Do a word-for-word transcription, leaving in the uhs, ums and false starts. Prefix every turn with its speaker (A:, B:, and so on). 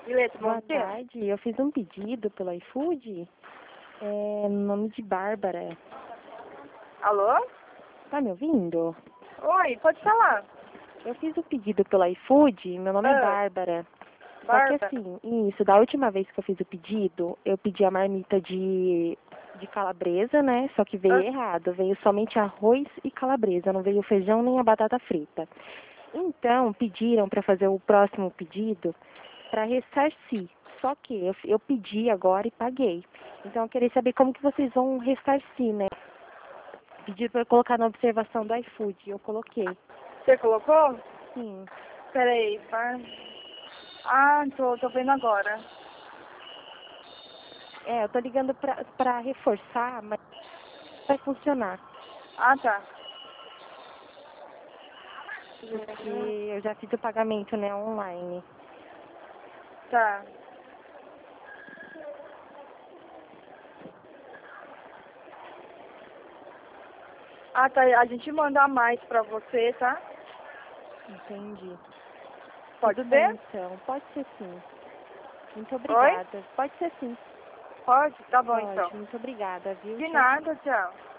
A: Ilete, bom
B: Boa
A: dia.
B: tarde. Eu fiz um pedido pelo iFood, é, no nome de Bárbara.
A: Alô?
B: Tá me ouvindo?
A: Oi, pode falar.
B: Eu fiz o pedido pelo iFood, meu nome é
A: Ah,
B: Bárbara. Só que
A: Bárbara.
B: assim, isso, da última vez que eu fiz o pedido, eu pedi a marmita de, de calabresa, né? Só que veio
A: Ah,
B: errado, veio somente arroz e calabresa, não veio feijão nem a batata frita. Então, pediram para fazer o próximo pedido para ressarcir. Só que eu, eu pedi agora e paguei. Então, eu queria saber como que vocês vão ressarcir, né? Pediram para eu colocar na observação do iFood, eu coloquei.
A: Você colocou?
B: Sim.
A: Peraí, vai. Ah, tô, tô vendo agora.
B: É, eu tô ligando pra, pra reforçar, mas vai funcionar.
A: Ah, tá.
B: Porque eu já fiz o pagamento, né, online.
A: Tá. Ah, tá. A gente manda a mais pra você, tá?
B: Entendi.
A: Pode
B: Tudo bem,
A: ser?
B: então. Pode ser sim. Muito
A: Oi?
B: obrigada. Pode ser sim.
A: Pode? Tá bom, então.
B: Pode. Muito obrigada, viu?
A: De
B: Tchau, tchau.
A: nada, tchau.